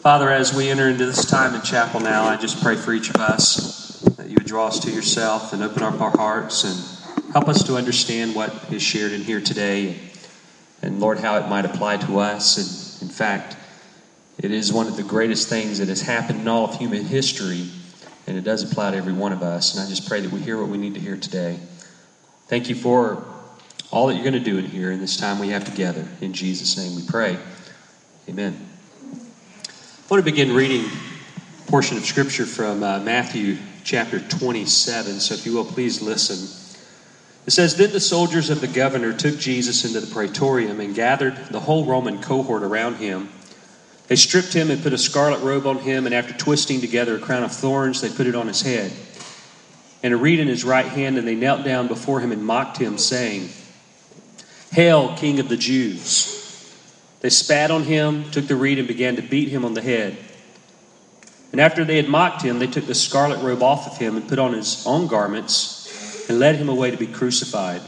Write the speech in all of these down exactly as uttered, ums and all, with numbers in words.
Father, as we enter into this time in chapel now, I just pray for each of us that you would draw us to yourself and open up our hearts and help us to understand what is shared in here today, and Lord, how it might apply to us. And in fact, it is one of the greatest things that has happened in all of human history, and it does apply to every one of us. And I just pray that we hear what we need to hear today. Thank you for all that you're going to do in here in this time we have together. In Jesus' name we pray. Amen. I want to begin reading a portion of Scripture from uh, Matthew chapter twenty-seven. So if you will, please listen. It says, "Then the soldiers of the governor took Jesus into the praetorium and gathered the whole Roman cohort around him. They stripped him and put a scarlet robe on him, and after twisting together a crown of thorns, they put it on his head, and a reed in his right hand, and they knelt down before him and mocked him, saying, 'Hail, King of the Jews!' They spat on him, took the reed, and began to beat him on the head. And after they had mocked him, they took the scarlet robe off of him and put on his own garments and led him away to be crucified.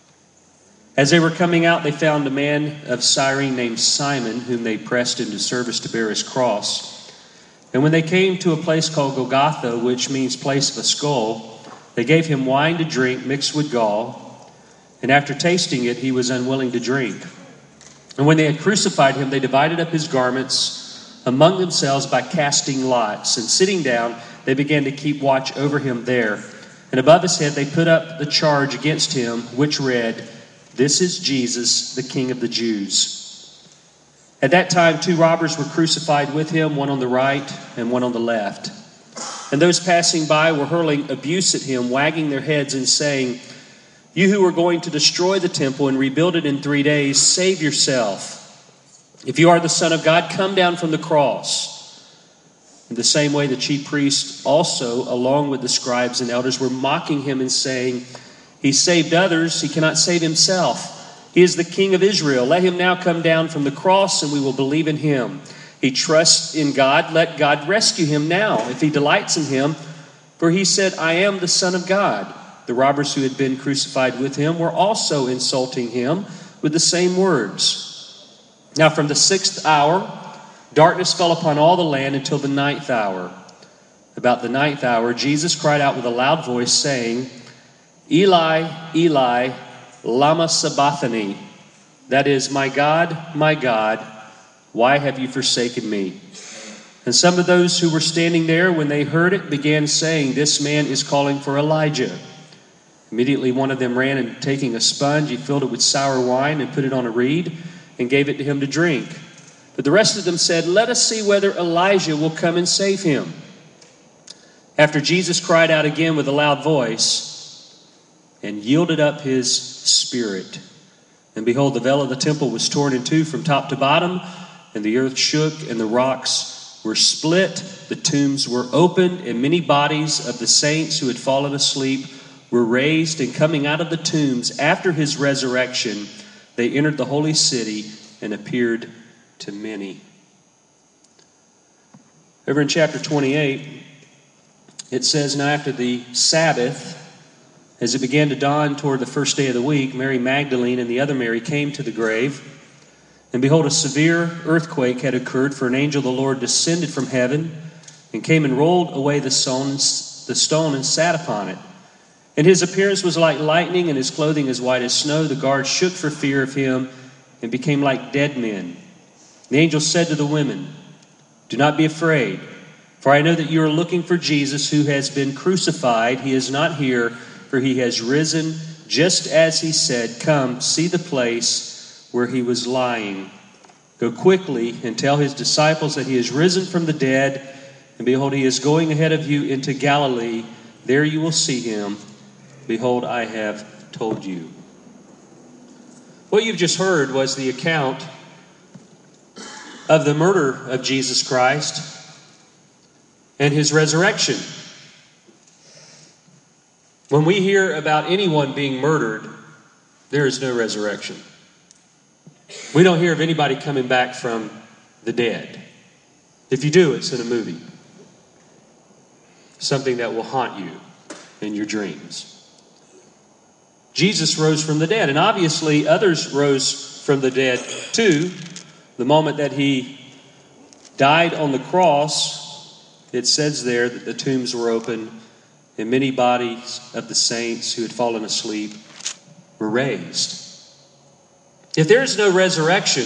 As they were coming out, they found a man of Cyrene named Simon, whom they pressed into service to bear his cross. And when they came to a place called Golgotha, which means place of a skull, they gave him wine to drink mixed with gall, and after tasting it, he was unwilling to drink. And when they had crucified him, they divided up his garments among themselves by casting lots. And sitting down, they began to keep watch over him there. And above his head they put up the charge against him, which read, 'This is Jesus, the King of the Jews.' At that time two robbers were crucified with him, one on the right and one on the left. And those passing by were hurling abuse at him, wagging their heads and saying, 'You who are going to destroy the temple and rebuild it in three days, save yourself. If you are the Son of God, come down from the cross.' In the same way, the chief priests also, along with the scribes and elders, were mocking him and saying, 'He saved others, he cannot save himself. He is the King of Israel. Let him now come down from the cross, and we will believe in him. He trusts in God. Let God rescue him now, if he delights in him. For he said, I am the Son of God.' The robbers who had been crucified with him were also insulting him with the same words. Now from the sixth hour, darkness fell upon all the land until the ninth hour. About the ninth hour, Jesus cried out with a loud voice, saying, 'Eli, Eli, lama sabachthani?' That is, 'My God, my God, why have you forsaken me?' And some of those who were standing there, when they heard it, began saying, 'This man is calling for Elijah.' Immediately one of them ran, and taking a sponge, he filled it with sour wine and put it on a reed and gave it to him to drink. But the rest of them said, 'Let us see whether Elijah will come and save him.' After Jesus cried out again with a loud voice and yielded up his spirit. And behold, the veil of the temple was torn in two from top to bottom, and the earth shook, and the rocks were split. The tombs were opened, and many bodies of the saints who had fallen asleep were raised, and coming out of the tombs after his resurrection, they entered the holy city and appeared to many." Over in chapter twenty-eight, it says, "Now after the Sabbath, as it began to dawn toward the first day of the week, Mary Magdalene and the other Mary came to the grave. And behold, a severe earthquake had occurred, for an angel of the Lord descended from heaven and came and rolled away the stone, the stone and sat upon it. And his appearance was like lightning, and his clothing as white as snow. The guards shook for fear of him and became like dead men. The angel said to the women, 'Do not be afraid, for I know that you are looking for Jesus who has been crucified. He is not here, for he has risen, just as he said. Come, see the place where he was lying. Go quickly and tell his disciples that he is risen from the dead. And behold, he is going ahead of you into Galilee. There you will see him. Behold, I have told you.'" What you've just heard was the account of the murder of Jesus Christ and his resurrection. When we hear about anyone being murdered, there is no resurrection. We don't hear of anybody coming back from the dead. If you do, it's in a movie. Something that will haunt you in your dreams. Jesus rose from the dead, and obviously others rose from the dead too, the moment that he died on the cross, it says there that the tombs were open and many bodies of the saints who had fallen asleep were raised. If there is no resurrection,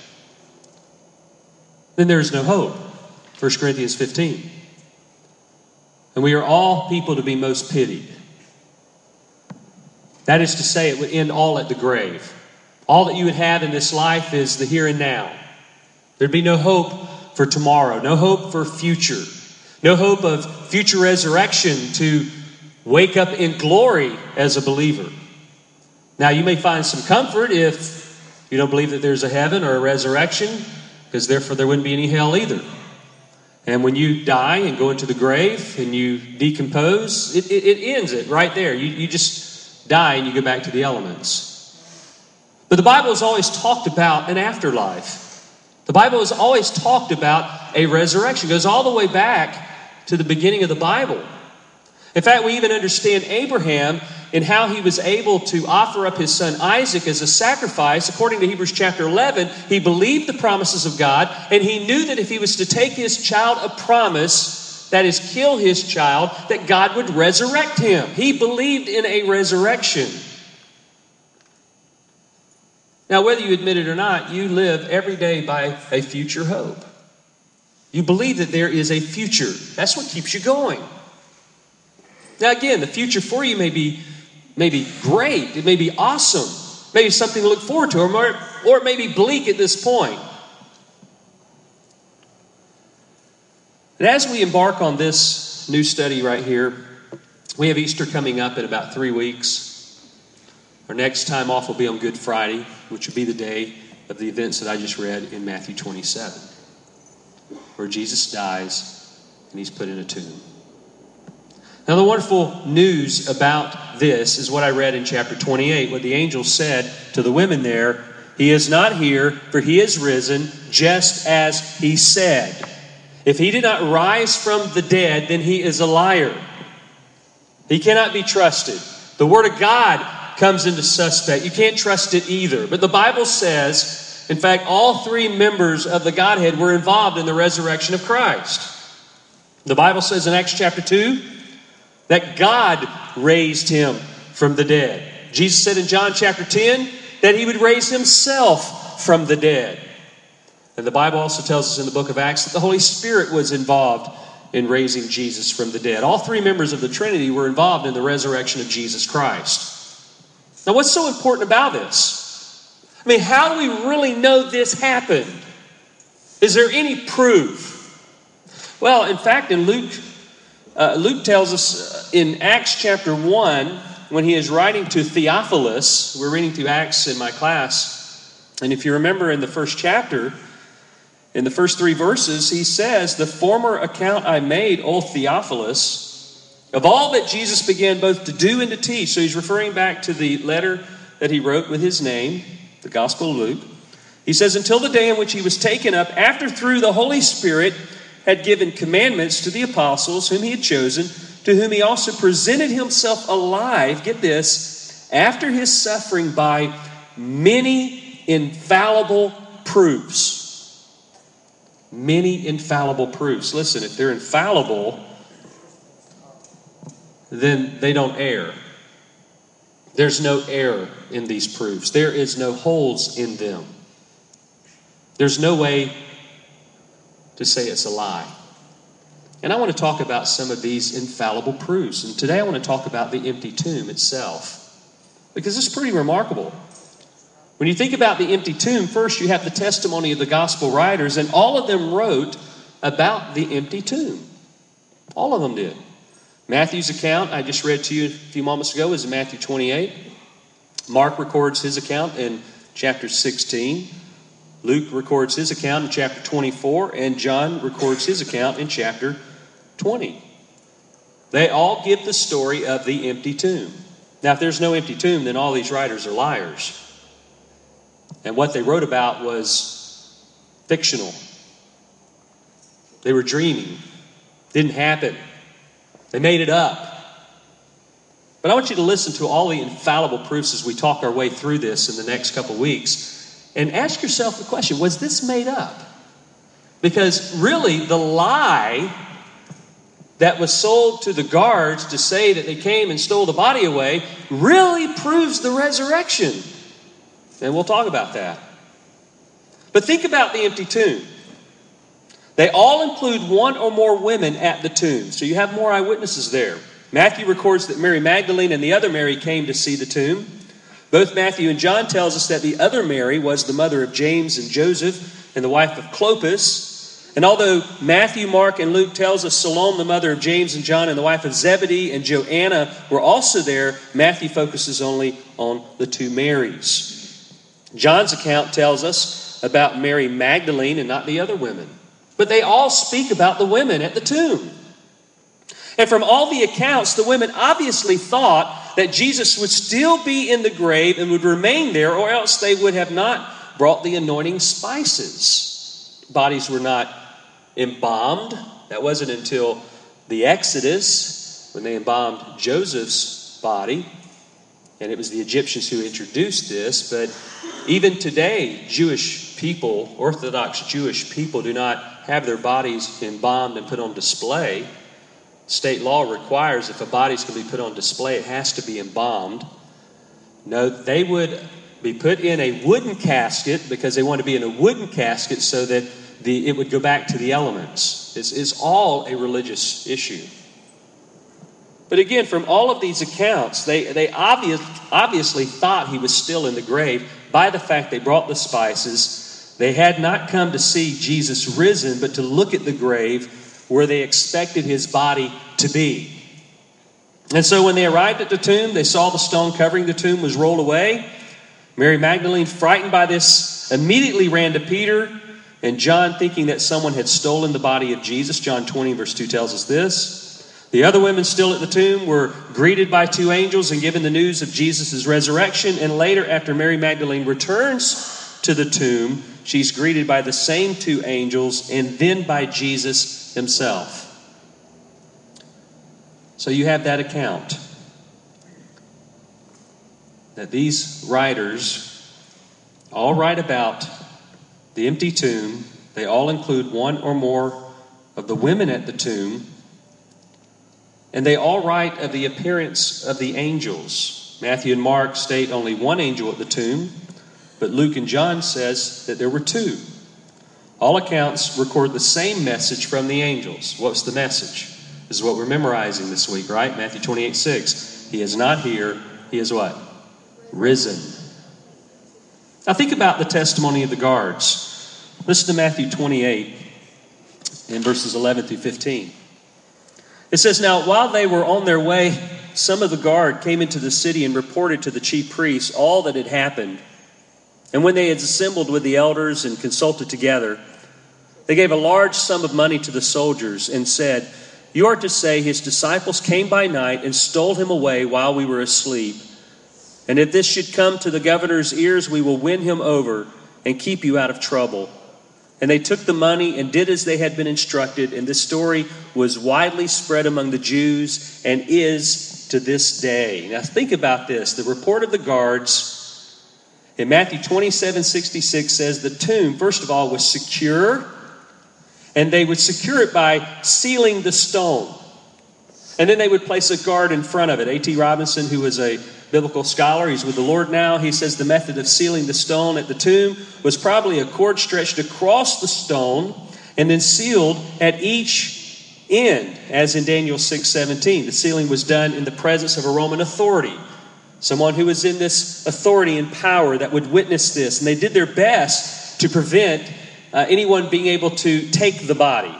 then there is no hope. First Corinthians fifteen. And we are all people to be most pitied. That is to say, it would end all at the grave. All that you would have in this life is the here and now. There'd be no hope for tomorrow, no hope for future, no hope of future resurrection to wake up in glory as a believer. Now, you may find some comfort if you don't believe that there's a heaven or a resurrection, because therefore there wouldn't be any hell either. And when you die and go into the grave and you decompose, it, it, it ends it right there. You, you just die and you go back to the elements. But the Bible has always talked about an afterlife. The Bible has always talked about a resurrection. It goes all the way back to the beginning of the Bible. In fact, we even understand Abraham in how he was able to offer up his son Isaac as a sacrifice. According to Hebrews chapter eleven, he believed the promises of God, and he knew that if he was to take his child of promise, that is, kill his child, that God would resurrect him. He believed in a resurrection. Now, whether you admit it or not, you live every day by a future hope. You believe that there is a future. That's what keeps you going. Now, again, the future for you may be, may be great. It may be awesome. Maybe something to look forward to, or, or it may be bleak at this point. And as we embark on this new study right here, we have Easter coming up in about three weeks. Our next time off will be on Good Friday, which will be the day of the events that I just read in Matthew twenty-seven, where Jesus dies and he's put in a tomb. Now, the wonderful news about this is what I read in chapter twenty-eight, what the angel said to the women there. He is not here, for he is risen, just as he said. If he did not rise from the dead, then he is a liar. He cannot be trusted. The word of God comes into suspect. You can't trust it either. But the Bible says, in fact, all three members of the Godhead were involved in the resurrection of Christ. The Bible says in Acts chapter two that God raised him from the dead. Jesus said in John chapter ten that he would raise himself from the dead. And the Bible also tells us in the book of Acts that the Holy Spirit was involved in raising Jesus from the dead. All three members of the Trinity were involved in the resurrection of Jesus Christ. Now, what's so important about this? I mean, how do we really know this happened? Is there any proof? Well, in fact, in Luke, uh, Luke tells us in Acts chapter one, when he is writing to Theophilus, we're reading through Acts in my class, and if you remember in the first chapter, in the first three verses, he says, "The former account I made, O Theophilus, of all that Jesus began both to do and to teach." So he's referring back to the letter that he wrote with his name, the Gospel of Luke. He says, "Until the day in which he was taken up, after through the Holy Spirit had given commandments to the apostles whom he had chosen, to whom he also presented himself alive," get this, "after his suffering by many infallible proofs." Many infallible proofs. Listen, if they're infallible, then they don't err. There's no error in these proofs. There is no holes in them. There's no way to say it's a lie. And I want to talk about some of these infallible proofs. And today I want to talk about the empty tomb itself, because it's pretty remarkable. When you think about the empty tomb, first you have the testimony of the gospel writers, and all of them wrote about the empty tomb. All of them did. Matthew's account, I just read to you a few moments ago, is in Matthew twenty-eight. Mark records his account in chapter sixteen. Luke records his account in chapter twenty-four. And John records his account in chapter twenty. They all give the story of the empty tomb. Now, if there's no empty tomb, then all these writers are liars. And what they wrote about was fictional. They were dreaming. Didn't happen. They made it up. But I want you to listen to all the infallible proofs as we talk our way through this in the next couple weeks. And ask yourself the question, was this made up? Because really, the lie that was sold to the guards to say that they came and stole the body away really proves the resurrection. And we'll talk about that. But think about the empty tomb. They all include one or more women at the tomb. So you have more eyewitnesses there. Matthew records that Mary Magdalene and the other Mary came to see the tomb. Both Matthew and John tells us that the other Mary was the mother of James and Joseph and the wife of Clopas. And although Matthew, Mark, and Luke tells us Salome, the mother of James and John and the wife of Zebedee and Joanna were also there, Matthew focuses only on the two Marys. John's account tells us about Mary Magdalene and not the other women. But they all speak about the women at the tomb. And from all the accounts, the women obviously thought that Jesus would still be in the grave and would remain there, or else they would have not brought the anointing spices. Bodies were not embalmed. That wasn't until the Exodus when they embalmed Joseph's body. And it was the Egyptians who introduced this. But even today, Jewish people, Orthodox Jewish people, do not have their bodies embalmed and put on display. State law requires if a body is going to be put on display, it has to be embalmed. No, they would be put in a wooden casket because they want to be in a wooden casket so that the it would go back to the elements. It's, it's all a religious issue. But again, from all of these accounts, they, they obvious, obviously thought he was still in the grave by the fact they brought the spices. They had not come to see Jesus risen, but to look at the grave where they expected his body to be. And so when they arrived at the tomb, they saw the stone covering the tomb was rolled away. Mary Magdalene, frightened by this, immediately ran to Peter and John, thinking that someone had stolen the body of Jesus. John twenty, verse two tells us this. The other women still at the tomb were greeted by two angels and given the news of Jesus' resurrection. And later, after Mary Magdalene returns to the tomb, she's greeted by the same two angels and then by Jesus himself. So you have that account. That these writers all write about the empty tomb. They all include one or more of the women at the tomb. And they all write of the appearance of the angels. Matthew and Mark state only one angel at the tomb, but Luke and John says that there were two. All accounts record the same message from the angels. What's the message? This is what we're memorizing this week, right? Matthew twenty-eight, six. He is not here. He is what? Risen. Now think about the testimony of the guards. Listen to Matthew twenty-eight in verses eleven through fifteen. It says, now while they were on their way, some of the guard came into the city and reported to the chief priests all that had happened. And when they had assembled with the elders and consulted together, they gave a large sum of money to the soldiers and said, you are to say his disciples came by night and stole him away while we were asleep. And if this should come to the governor's ears, we will win him over and keep you out of trouble. And they took the money and did as they had been instructed. And this story was widely spread among the Jews and is to this day. Now think about this. The report of the guards in Matthew twenty-seven sixty-six says the tomb, first of all, was secure. And they would secure it by sealing the stone. And then they would place a guard in front of it. A T Robinson, who was a biblical scholar, he's with the Lord now, he says the method of sealing the stone at the tomb was probably a cord stretched across the stone and then sealed at each end, as in Daniel six seventeen. The sealing was done in the presence of a Roman authority, someone who was in this authority and power that would witness this. And they did their best to prevent uh, anyone being able to take the body.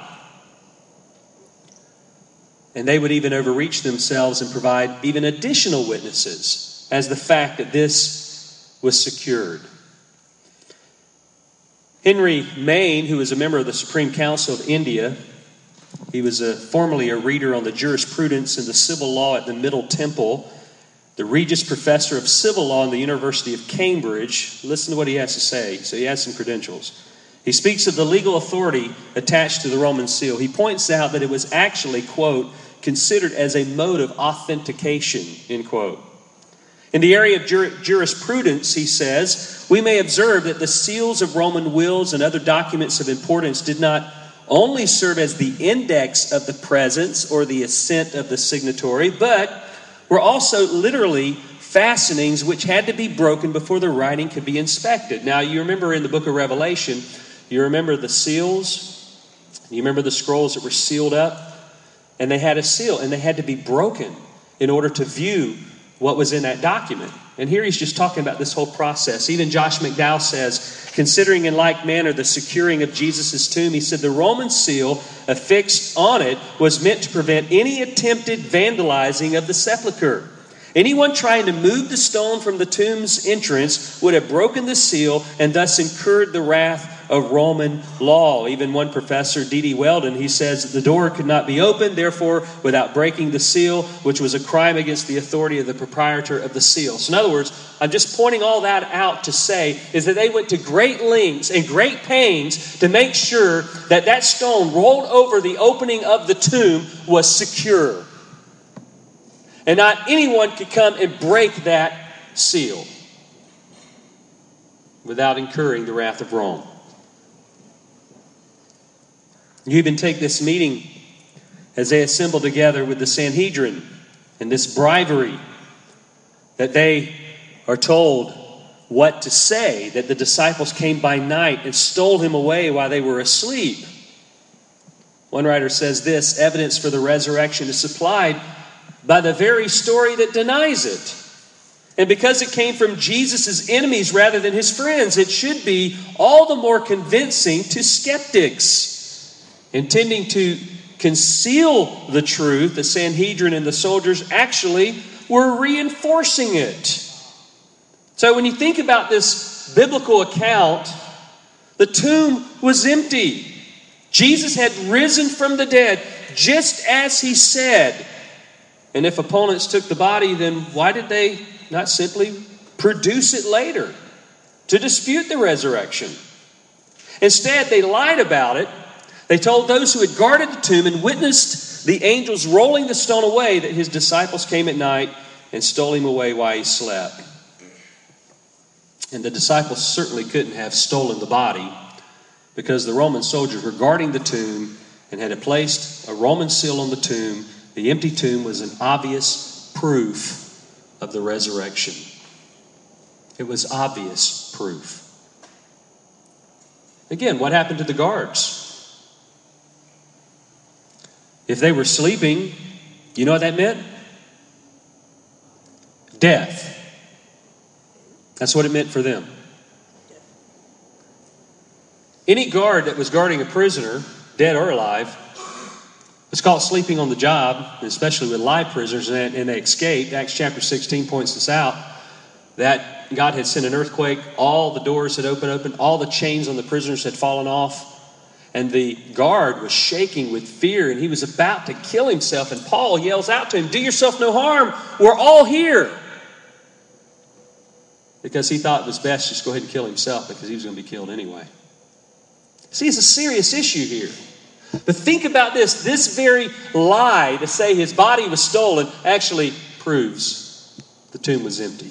And they would even overreach themselves and provide even additional witnesses as the fact that this was secured. Henry Maine, who was a member of the Supreme Council of India, he was a, formerly a reader on the jurisprudence and the civil law at the Middle Temple, the Regius Professor of Civil Law in the University of Cambridge. Listen to what he has to say. So he has some credentials. He speaks of the legal authority attached to the Roman seal. He points out that it was actually, quote, considered as a mode of authentication, end quote. In the area of jur- jurisprudence, he says, we may observe that the seals of Roman wills and other documents of importance did not only serve as the index of the presence or the assent of the signatory, but were also literally fastenings which had to be broken before the writing could be inspected. Now, you remember in the book of Revelation, you remember the seals, you remember the scrolls that were sealed up, and they had a seal, and they had to be broken in order to view what was in that document. And here he's just talking about this whole process. Even Josh McDowell says, considering in like manner the securing of Jesus' tomb, he said the Roman seal affixed on it was meant to prevent any attempted vandalizing of the sepulchre. Anyone trying to move the stone from the tomb's entrance would have broken the seal and thus incurred the wrath of Roman law. Even one professor, D D Weldon, he says that the door could not be opened, therefore, without breaking the seal, which was a crime against the authority of the proprietor of the seal. So in other words, I'm just pointing all that out to say is that they went to great lengths and great pains to make sure that that stone rolled over the opening of the tomb was secure. And not anyone could come and break that seal without incurring the wrath of Rome. You even take this meeting as they assemble together with the Sanhedrin and this bribery that they are told what to say, that the disciples came by night and stole him away while they were asleep. One writer says this, evidence for the resurrection is supplied by the very story that denies it. And because it came from Jesus' enemies rather than his friends, it should be all the more convincing to skeptics. Intending to conceal the truth, the Sanhedrin and the soldiers actually were reinforcing it. So when you think about this biblical account, the tomb was empty. Jesus had risen from the dead, just as he said. And if opponents took the body, then why did they not simply produce it later to dispute the resurrection? Instead, they lied about it. They told those who had guarded the tomb and witnessed the angels rolling the stone away that his disciples came at night and stole him away while he slept. And the disciples certainly couldn't have stolen the body because the Roman soldiers were guarding the tomb and had placed a Roman seal on the tomb. The empty tomb was an obvious proof of the resurrection. It was obvious proof. Again, what happened to the guards? If they were sleeping, you know what that meant? Death. That's what it meant for them. Any guard that was guarding a prisoner, dead or alive, was called sleeping on the job, especially with live prisoners, and they escaped. Acts chapter sixteen points this out, that God had sent an earthquake, all the doors had opened open, all the chains on the prisoners had fallen off, and the guard was shaking with fear, and he was about to kill himself, and Paul yells out to him, "Do yourself no harm, we're all here." Because he thought it was best just go ahead and kill himself because he was going to be killed anyway. See, it's a serious issue here. But think about this. This very lie to say his body was stolen actually proves the tomb was empty.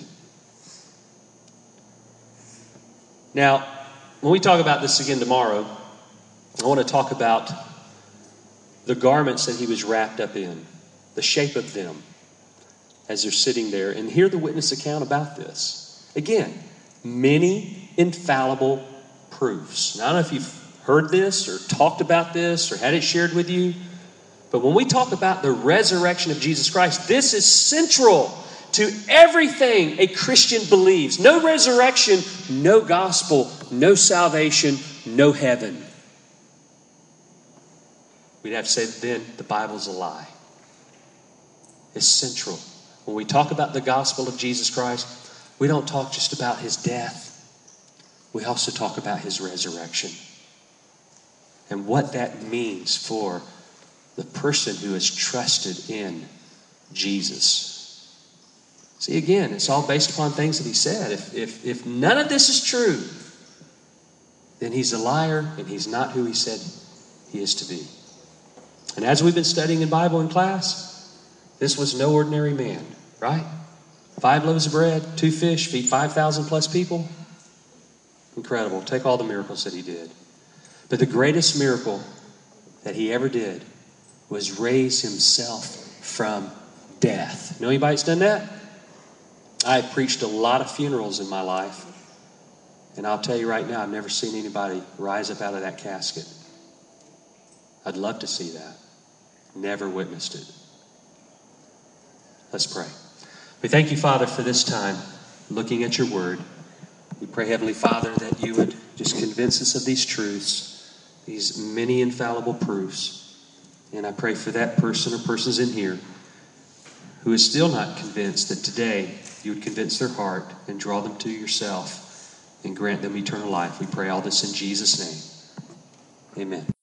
Now, when we talk about this again tomorrow, I want to talk about the garments that he was wrapped up in, the shape of them as they're sitting there, and hear the witness account about this. Again, many infallible proofs. Now, I don't know if you've heard this or talked about this or had it shared with you, but when we talk about the resurrection of Jesus Christ, this is central to everything a Christian believes. No resurrection, no gospel, no salvation, no heaven. We'd have to say then the Bible's a lie. It's central. When we talk about the gospel of Jesus Christ, we don't talk just about his death. We also talk about his resurrection and what that means for the person who has trusted in Jesus. See, again, it's all based upon things that he said. If, if, if none of this is true, then he's a liar and he's not who he said he is to be. And as we've been studying in Bible in class, this was no ordinary man, right? Five loaves of bread, two fish, feed five thousand plus people. Incredible. Take all the miracles that he did. But the greatest miracle that he ever did was raise himself from death. Know anybody that's done that? I've preached a lot of funerals in my life. And I'll tell you right now, I've never seen anybody rise up out of that casket. I'd love to see that. Never witnessed it. Let's pray. We thank you, Father, for this time, looking at your word. We pray, Heavenly Father, that you would just convince us of these truths, these many infallible proofs. And I pray for that person or persons in here who is still not convinced, that today you would convince their heart and draw them to yourself and grant them eternal life. We pray all this in Jesus' name. Amen.